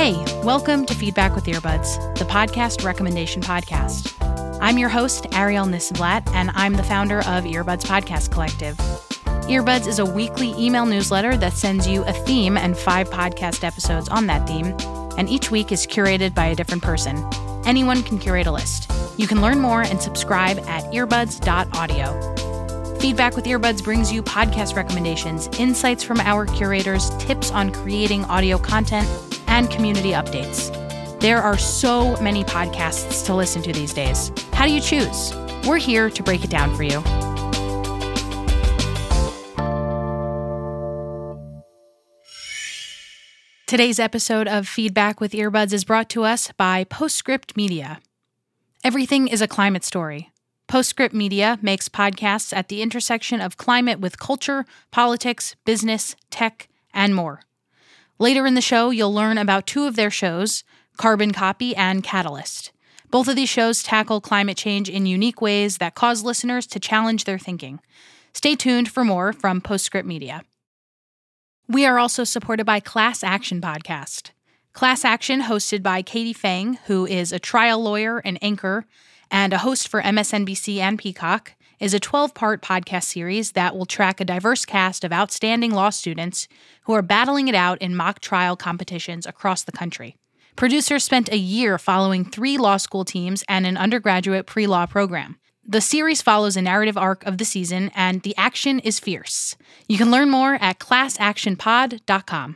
Hey, welcome to Feedback with Earbuds, the podcast recommendation podcast. I'm your host, Ariel Nissenblatt, and I'm the founder of Earbuds Podcast Collective. Earbuds is a weekly email newsletter that sends you a theme and 5 podcast episodes on that theme, and each week is curated by a different person. Anyone can curate a list. You can learn more and subscribe at earbuds.audio. Feedback with Earbuds brings you podcast recommendations, insights from our curators, tips on creating audio content, and community updates. There are so many podcasts to listen to these days. How do you choose? We're here to break it down for you. Today's episode of Feedback with Earbuds is brought to us by Postscript Media. Everything is a climate story. Postscript Media makes podcasts at the intersection of climate with culture, politics, business, tech, and more. Later in the show, you'll learn about 2 of their shows, Carbon Copy and Catalyst. Both of these shows tackle climate change in unique ways that cause listeners to challenge their thinking. Stay tuned for more from Postscript Media. We are also supported by Class Action Podcast. Class Action, hosted by Katie Fang, who is a trial lawyer and anchor, and a host for MSNBC and Peacock, is a 12-part podcast series that will track a diverse cast of outstanding law students who are battling it out in mock trial competitions across the country. Producers spent a year following 3 law school teams and an undergraduate pre-law program. The series follows a narrative arc of the season, and the action is fierce. You can learn more at classactionpod.com.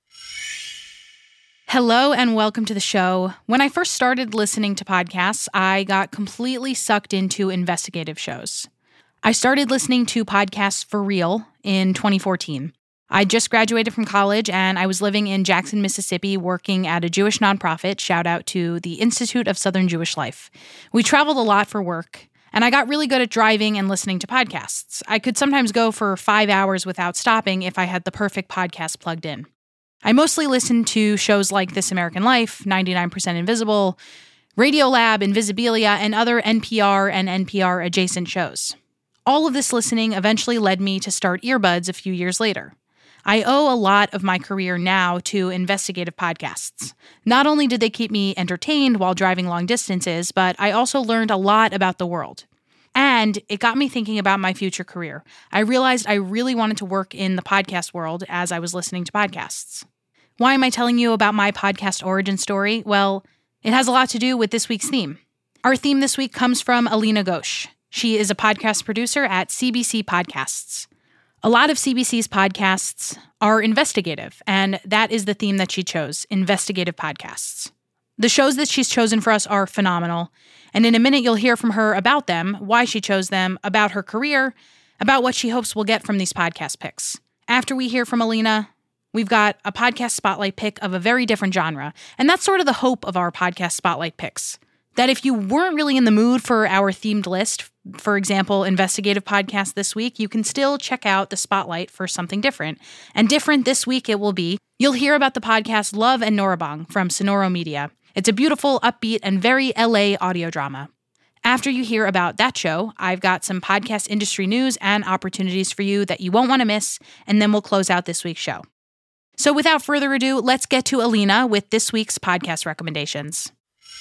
Hello and welcome to the show. When I first started listening to podcasts, I got completely sucked into investigative shows. I started listening to podcasts for real in 2014. I just graduated from college and I was living in Jackson, Mississippi, working at a Jewish nonprofit, shout out to the Institute of Southern Jewish Life. We traveled a lot for work, and I got really good at driving and listening to podcasts. I could sometimes go for 5 hours without stopping if I had the perfect podcast plugged in. I mostly listened to shows like This American Life, 99% Invisible, Radiolab, Invisibilia, and other NPR and NPR-adjacent shows. All of this listening eventually led me to start Earbuds a few years later. I owe a lot of my career now to investigative podcasts. Not only did they keep me entertained while driving long distances, but I also learned a lot about the world. And it got me thinking about my future career. I realized I really wanted to work in the podcast world as I was listening to podcasts. Why am I telling you about my podcast origin story? Well, it has a lot to do with this week's theme. Our theme this week comes from Alina Ghosh. She is a podcast producer at CBC Podcasts. A lot of CBC's podcasts are investigative, and that is the theme that she chose, investigative podcasts. The shows that she's chosen for us are phenomenal, and in a minute you'll hear from her about them, why she chose them, about her career, about what she hopes we'll get from these podcast picks. After we hear from Alina, we've got a podcast spotlight pick of a very different genre, and that's sort of the hope of our podcast spotlight picks. That if you weren't really in the mood for our themed list, for example, investigative podcast this week, you can still check out the spotlight for something different. And different this week it will be. You'll hear about the podcast Love and Norabong from Sonoro Media. It's a beautiful, upbeat, and very LA audio drama. After you hear about that show, I've got some podcast industry news and opportunities for you that you won't want to miss, and then we'll close out this week's show. So without further ado, let's get to Alina with this week's podcast recommendations.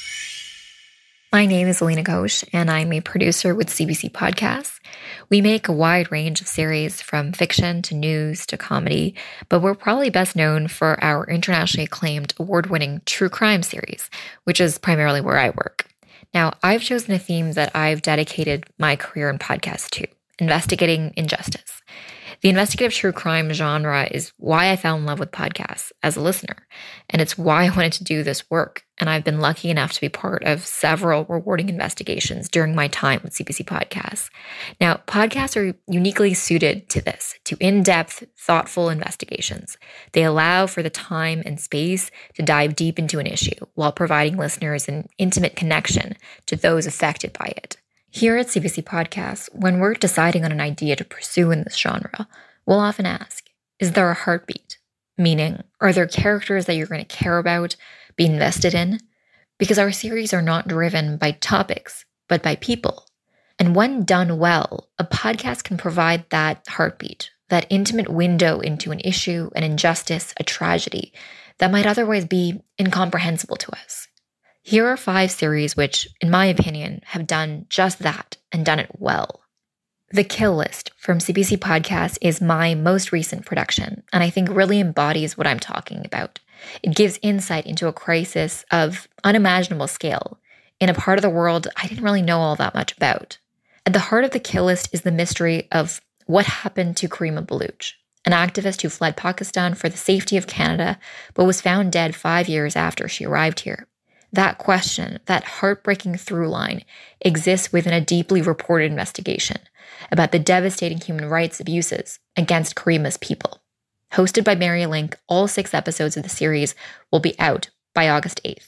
My name is Alina Ghosh, and I'm a producer with CBC Podcasts. We make a wide range of series from fiction to news to comedy, but we're probably best known for our internationally acclaimed award-winning true crime series, which is primarily where I work. Now, I've chosen a theme that I've dedicated my career in podcasts to, investigating injustice. The investigative true crime genre is why I fell in love with podcasts as a listener, and it's why I wanted to do this work. And I've been lucky enough to be part of several rewarding investigations during my time with CBC Podcasts. Now, podcasts are uniquely suited to this, to in-depth, thoughtful investigations. They allow for the time and space to dive deep into an issue while providing listeners an intimate connection to those affected by it. Here at CBC Podcasts, when we're deciding on an idea to pursue in this genre, we'll often ask, is there a heartbeat? Meaning, are there characters that you're going to care about, be invested in? Because our series are not driven by topics, but by people. And when done well, a podcast can provide that heartbeat, that intimate window into an issue, an injustice, a tragedy that might otherwise be incomprehensible to us. Here are 5 series which, in my opinion, have done just that and done it well. The Kill List from CBC Podcast is my most recent production, and I think really embodies what I'm talking about. It gives insight into a crisis of unimaginable scale in a part of the world I didn't really know all that much about. At the heart of The Kill List is the mystery of what happened to Karima Baloch, an activist who fled Pakistan for the safety of Canada, but was found dead 5 years after she arrived here. That question, that heartbreaking through line, exists within a deeply reported investigation about the devastating human rights abuses against Karima's people. Hosted by Mary Link, all 6 episodes of the series will be out by August 8th.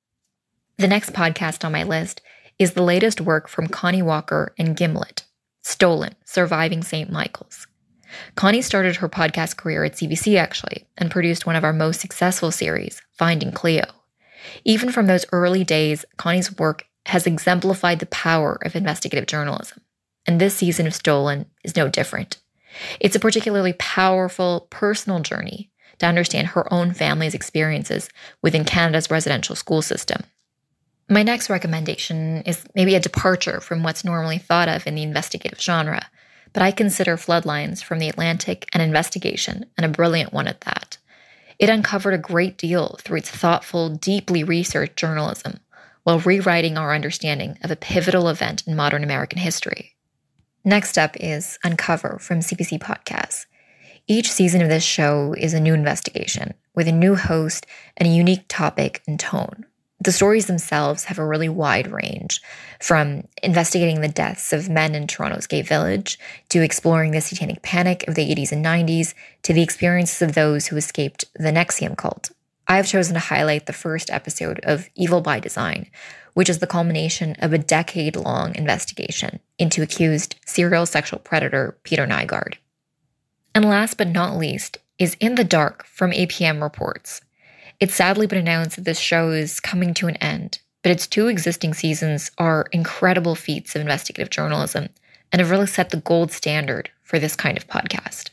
The next podcast on my list is the latest work from Connie Walker and Gimlet, Stolen: Surviving St. Michael's. Connie started her podcast career at CBC, actually, and produced one of our most successful series, Finding Cleo. Even from those early days, Connie's work has exemplified the power of investigative journalism, and this season of Stolen is no different. It's a particularly powerful, personal journey to understand her own family's experiences within Canada's residential school system. My next recommendation is maybe a departure from what's normally thought of in the investigative genre, but I consider Floodlines from The Atlantic an investigation, and a brilliant one at that. It uncovered a great deal through its thoughtful, deeply researched journalism, while rewriting our understanding of a pivotal event in modern American history. Next up is Uncover from CBC Podcasts. Each season of this show is a new investigation, with a new host and a unique topic and tone. The stories themselves have a really wide range, from investigating the deaths of men in Toronto's gay village, to exploring the satanic panic of the 80s and 90s, to the experiences of those who escaped the NXIVM cult. I have chosen to highlight the first episode of Evil by Design, which is the culmination of a decade-long investigation into accused serial sexual predator Peter Nygard. And last but not least is In the Dark from APM Reports. It's sadly been announced that this show is coming to an end, but its 2 existing seasons are incredible feats of investigative journalism and have really set the gold standard for this kind of podcast.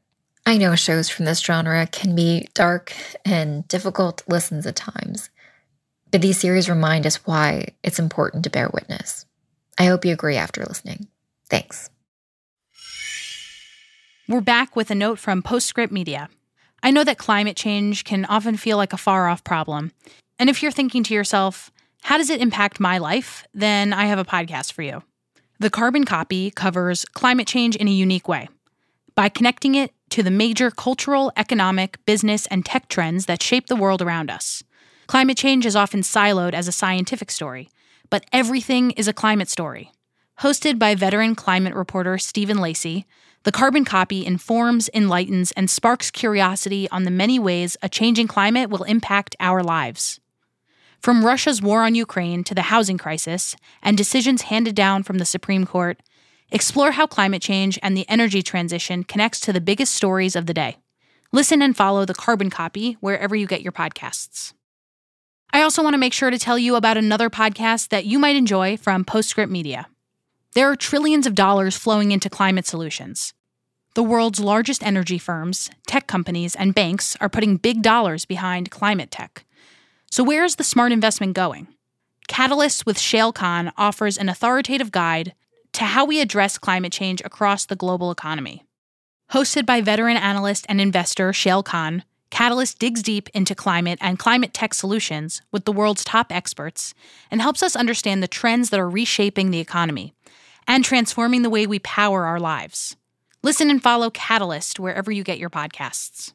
I know shows from this genre can be dark and difficult listens at times, but these series remind us why it's important to bear witness. I hope you agree after listening. Thanks. We're back with a note from Postscript Media. I know that climate change can often feel like a far-off problem. And if you're thinking to yourself, how does it impact my life? Then I have a podcast for you. The Carbon Copy covers climate change in a unique way by connecting it to the major cultural, economic, business, and tech trends that shape the world around us. Climate change is often siloed as a scientific story, but everything is a climate story. Hosted by veteran climate reporter Stephen Lacey, The Carbon Copy informs, enlightens, and sparks curiosity on the many ways a changing climate will impact our lives. From Russia's war on Ukraine to the housing crisis and decisions handed down from the Supreme Court, explore how climate change and the energy transition connects to the biggest stories of the day. Listen and follow The Carbon Copy wherever you get your podcasts. I also want to make sure to tell you about another podcast that you might enjoy from Postscript Media. There are trillions of dollars flowing into climate solutions. The world's largest energy firms, tech companies, and banks are putting big dollars behind climate tech. So where is the smart investment going? Catalyst with Shayle Kann offers an authoritative guide to how we address climate change across the global economy. Hosted by veteran analyst and investor Shayle Kann, Catalyst digs deep into climate and climate tech solutions with the world's top experts and helps us understand the trends that are reshaping the economy and transforming the way we power our lives. Listen and follow Catalyst wherever you get your podcasts.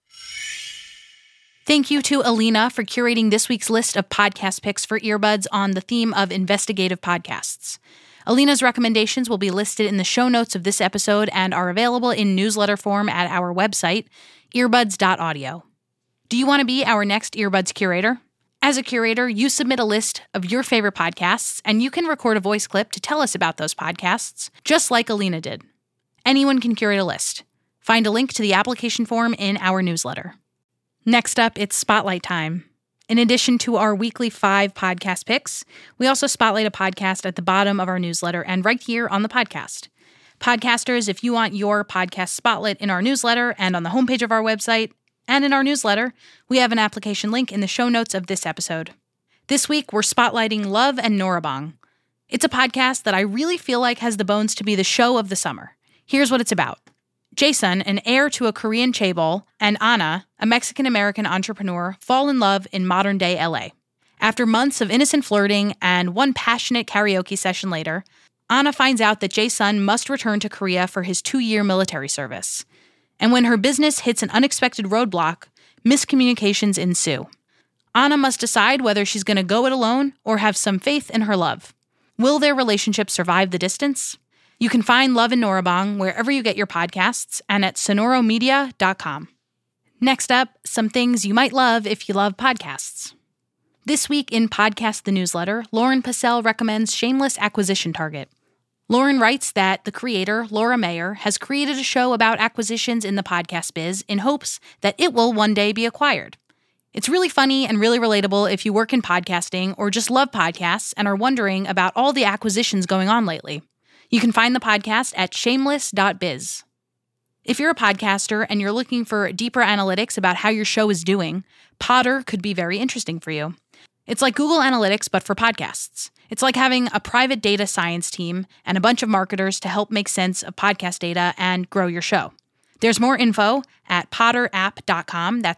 Thank you to Alina for curating this week's list of podcast picks for earbuds on the theme of investigative podcasts. Alina's recommendations will be listed in the show notes of this episode and are available in newsletter form at our website, earbuds.audio. Do you want to be our next Earbuds curator? As a curator, you submit a list of your favorite podcasts, and you can record a voice clip to tell us about those podcasts, just like Alina did. Anyone can curate a list. Find a link to the application form in our newsletter. Next up, it's Spotlight time. In addition to our weekly 5 podcast picks, we also spotlight a podcast at the bottom of our newsletter and right here on the podcast. Podcasters, if you want your podcast spotlight in our newsletter and on the homepage of our website, and in our newsletter. We have an application link in the show notes of this episode. This week, we're spotlighting Love and Noraebang. It's a podcast that I really feel like has the bones to be the show of the summer. Here's what it's about. Jason, an heir to a Korean chaebol, and Anna, a Mexican-American entrepreneur, fall in love in modern-day LA. After months of innocent flirting and one passionate karaoke session later, Anna finds out that Jason must return to Korea for his 2-year military service. And when her business hits an unexpected roadblock, miscommunications ensue. Anna must decide whether she's going to go it alone or have some faith in her love. Will their relationship survive the distance? You can find Love and Noraebang wherever you get your podcasts and at sonoromedia.com. Next up, some things you might love if you love podcasts. This week in Podcast the Newsletter, Lauren Passell recommends Shameless Acquisition Target. Lauren writes that the creator, Laura Mayer, has created a show about acquisitions in the podcast biz in hopes that it will one day be acquired. It's really funny and really relatable if you work in podcasting or just love podcasts and are wondering about all the acquisitions going on lately. You can find the podcast at shameless.biz. If you're a podcaster and you're looking for deeper analytics about how your show is doing, Podder could be very interesting for you. It's like Google Analytics, but for podcasts. It's like having a private data science team and a bunch of marketers to help make sense of podcast data and grow your show. There's more info at podderapp.com. That's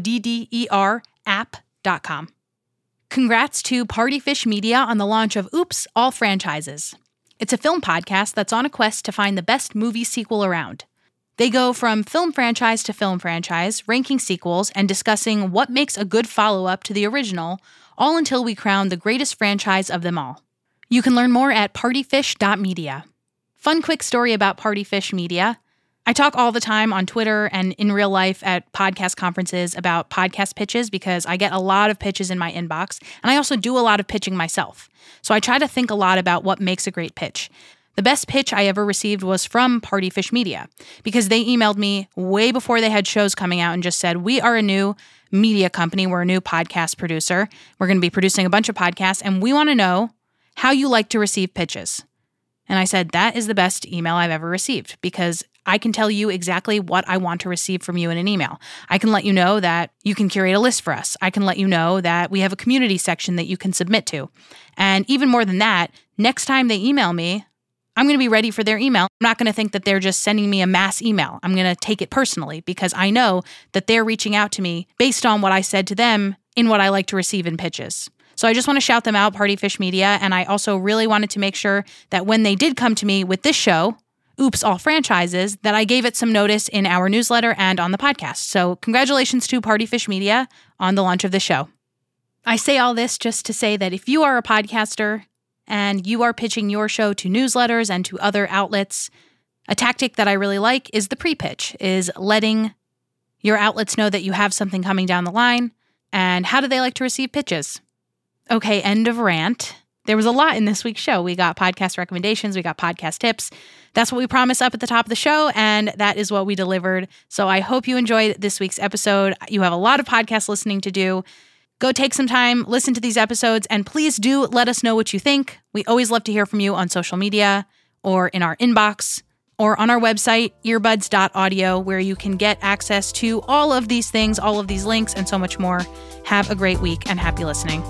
PODDER app.com. Congrats to Partyfish Media on the launch of Oops, All Franchises. It's a film podcast that's on a quest to find the best movie sequel around. They go from film franchise to film franchise, ranking sequels and discussing what makes a good follow-up to the original, all until we crown the greatest franchise of them all. You can learn more at partyfish.media. Fun quick story about Partyfish Media. I talk all the time on Twitter and in real life at podcast conferences about podcast pitches because I get a lot of pitches in my inbox, and I also do a lot of pitching myself. So I try to think a lot about what makes a great pitch. The best pitch I ever received was from Partyfish Media because they emailed me way before they had shows coming out and just said, we are a new media company. We're a new podcast producer. We're going to be producing a bunch of podcasts, and we want to know how you like to receive pitches. And I said, that is the best email I've ever received because I can tell you exactly what I want to receive from you in an email. I can let you know that you can curate a list for us. I can let you know that we have a community section that you can submit to. And even more than that, next time they email me, I'm going to be ready for their email. I'm not going to think that they're just sending me a mass email. I'm going to take it personally because I know that they're reaching out to me based on what I said to them in what I like to receive in pitches. So I just want to shout them out, Partyfish Media, and I also really wanted to make sure that when they did come to me with this show, Oops, All Franchises, that I gave it some notice in our newsletter and on the podcast. So congratulations to Partyfish Media on the launch of the show. I say all this just to say that if you are a podcaster and you are pitching your show to newsletters and to other outlets, a tactic that I really like is the pre-pitch, is letting your outlets know that you have something coming down the line. And how do they like to receive pitches? Okay, end of rant. There was a lot in this week's show. We got podcast recommendations, we got podcast tips. That's what we promised up at the top of the show, and that is what we delivered. So I hope you enjoyed this week's episode. You have a lot of podcast listening to do. Go take some time, listen to these episodes, and please do let us know what you think. We always love to hear from you on social media or in our inbox or on our website, earbuds.audio, where you can get access to all of these things, all of these links, and so much more. Have a great week and happy listening.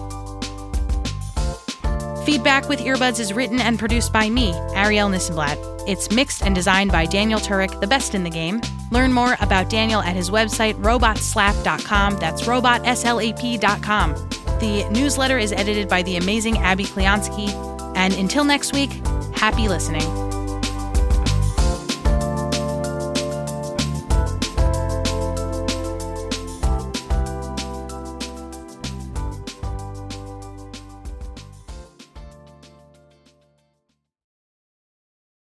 Feedback with Earbuds is written and produced by me, Ariel Nissenblatt. It's mixed and designed by Daniel Turek, the best in the game. Learn more about Daniel at his website, robotslap.com. That's robotslap.com. The newsletter is edited by the amazing Abby Kleonsky. And until next week, happy listening.